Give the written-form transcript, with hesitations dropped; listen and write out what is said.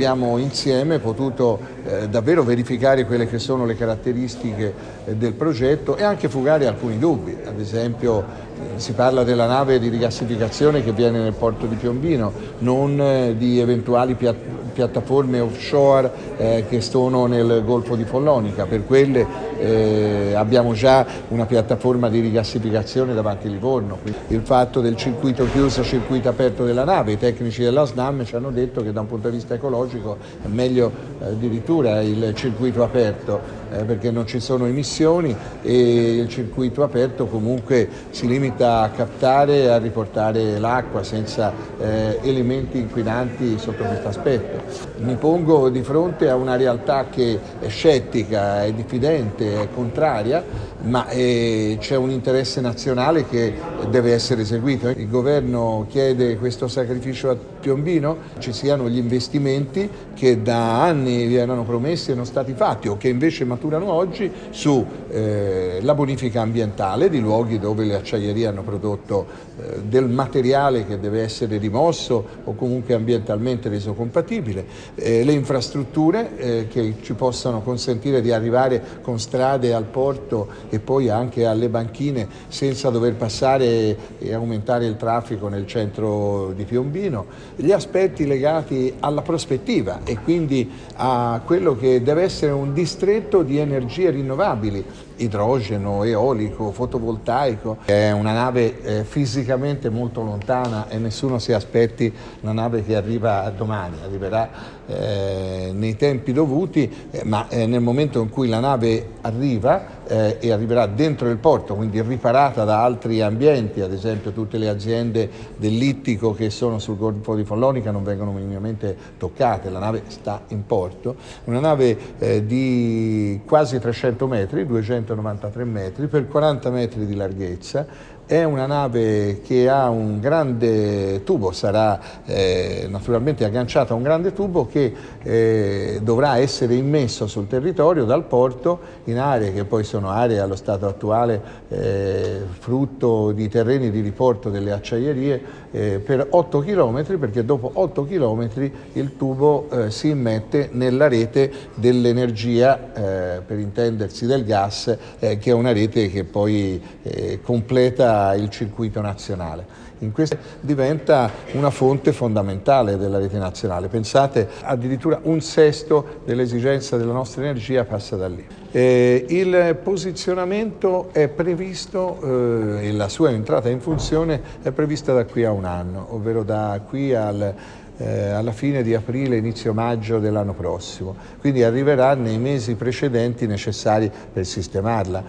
Abbiamo insieme potuto davvero verificare quelle che sono le caratteristiche del progetto e anche fugare alcuni dubbi. Ad esempio si parla della nave di rigassificazione che viene nel porto di Piombino, non di eventuali piattaforme offshore che sono nel Golfo di Follonica. Per quelle abbiamo già una piattaforma di rigassificazione davanti a Livorno. Il fatto del circuito chiuso, circuito aperto della nave, i tecnici della SNAM ci hanno detto che da un punto di vista ecologico è meglio addirittura il circuito aperto perché non ci sono emissioni e il circuito aperto comunque si limita a captare e a riportare l'acqua senza elementi inquinanti sotto questo aspetto. Mi pongo di fronte a una realtà che è scettica, è diffidente, è contraria, ma c'è un interesse nazionale che deve essere eseguito. Il governo chiede questo sacrificio a Piombino, ci siano gli investimenti che da anni erano promessi e non stati fatti o che invece maturano oggi sulla bonifica ambientale di luoghi dove le acciaierie hanno prodotto del materiale che deve essere rimosso o comunque ambientalmente reso compatibile, le infrastrutture che ci possano consentire di arrivare con strade al porto e poi anche alle banchine senza dover passare e aumentare il traffico nel centro di Piombino, gli aspetti legati alla prospettiva e quindi a quello che deve essere un distretto di energie rinnovabili, idrogeno, eolico, fotovoltaico. È una nave fisicamente molto lontana e nessuno si aspetti una nave che arriva domani, arriverà nei tempi dovuti, ma nel momento in cui la nave arriva e arriverà dentro il porto, quindi riparata da altri ambienti, ad esempio tutte le aziende dell'ittico che sono sul Golfo di Follonica non vengono minimamente toccate, la nave sta in porto, una nave di quasi 300 metri, 293 metri, per 40 metri di larghezza. È una nave che ha un grande tubo, sarà naturalmente agganciata a un grande tubo che dovrà essere immesso sul territorio dal porto in aree che poi sono aree allo stato attuale frutto di terreni di riporto delle acciaierie per 8 km, perché dopo 8 km il tubo si immette nella rete dell'energia, per intendersi del gas, che è una rete che poi completa il circuito nazionale. In questo diventa una fonte fondamentale della rete nazionale. Pensate, addirittura un sesto dell'esigenza della nostra energia passa da lì. Il posizionamento è previsto e la sua entrata in funzione è prevista da qui a un anno, ovvero da qui alla fine di aprile, inizio maggio dell'anno prossimo, quindi arriverà nei mesi precedenti necessari per sistemarla.